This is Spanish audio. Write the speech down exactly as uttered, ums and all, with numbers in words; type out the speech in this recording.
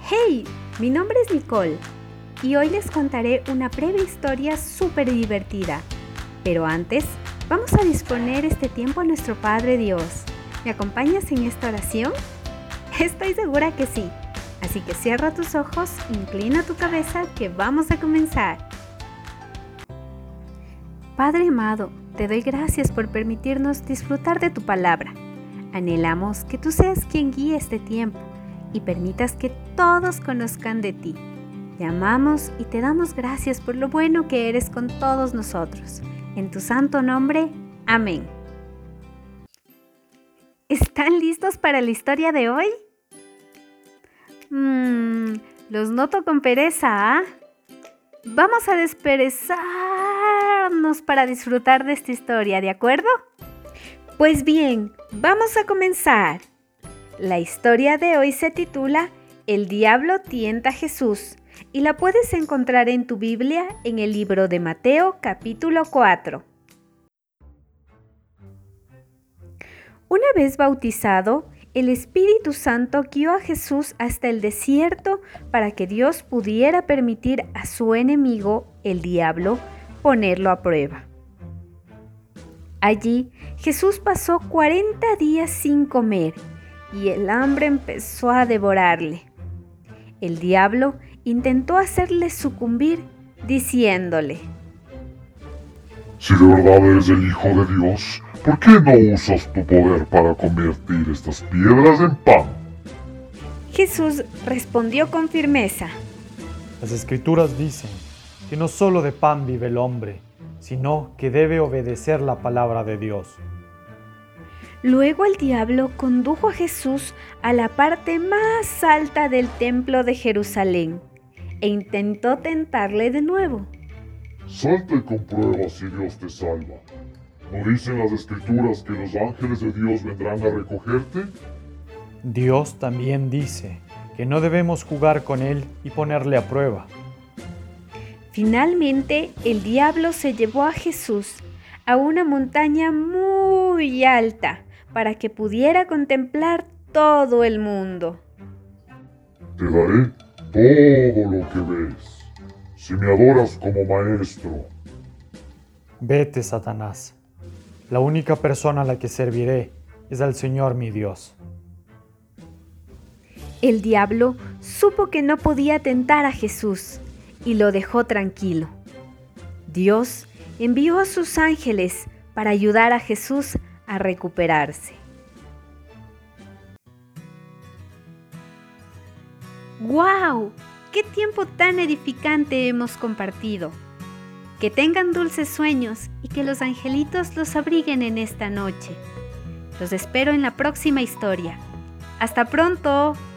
Hey, mi nombre es Nicole y hoy les contaré una breve historia súper divertida. Pero antes, vamos a disponer este tiempo a nuestro Padre Dios. ¿Me acompañas en esta oración? Estoy segura que sí. Así que cierra tus ojos, inclina tu cabeza que vamos a comenzar. Padre amado, te doy gracias por permitirnos disfrutar de tu palabra. Anhelamos que tú seas quien guíe este tiempo y permitas que todos conozcan de ti. Te amamos y te damos gracias por lo bueno que eres con todos nosotros. En tu santo nombre, amén. ¿Están listos para la historia de hoy? Mmm, los noto con pereza, ¿ah? Vamos a desperezarnos para disfrutar de esta historia, ¿de acuerdo? Pues bien, vamos a comenzar. La historia de hoy se titula El diablo tienta a Jesús y la puedes encontrar en tu Biblia en el libro de Mateo capítulo cuatro. Una vez bautizado, el Espíritu Santo guió a Jesús hasta el desierto para que Dios pudiera permitir a su enemigo, el diablo, ponerlo a prueba. Allí, Jesús pasó cuarenta días sin comer y el hambre empezó a devorarle. El diablo intentó hacerle sucumbir, diciéndole: Si de verdad eres el Hijo de Dios, ¿por qué no usas tu poder para convertir estas piedras en pan? Jesús respondió con firmeza: Las Escrituras dicen que no solo de pan vive el hombre, sino que debe obedecer la palabra de Dios. Luego el diablo condujo a Jesús a la parte más alta del templo de Jerusalén e intentó tentarle de nuevo. Salta y comprueba si Dios te salva. ¿No dicen las Escrituras que los ángeles de Dios vendrán a recogerte? Dios también dice que no debemos jugar con Él y ponerle a prueba. Finalmente, el diablo se llevó a Jesús a una montaña muy alta para que pudiera contemplar todo el mundo. Te daré todo lo que ves, si me adoras como maestro. Vete, Satanás. La única persona a la que serviré es al Señor mi Dios. El diablo supo que no podía tentar a Jesús y lo dejó tranquilo. Dios envió a sus ángeles para ayudar a Jesús a recuperarse. ¡Guau! ¡Qué tiempo tan edificante hemos compartido! Que tengan dulces sueños y que los angelitos los abriguen en esta noche. Los espero en la próxima historia. ¡Hasta pronto!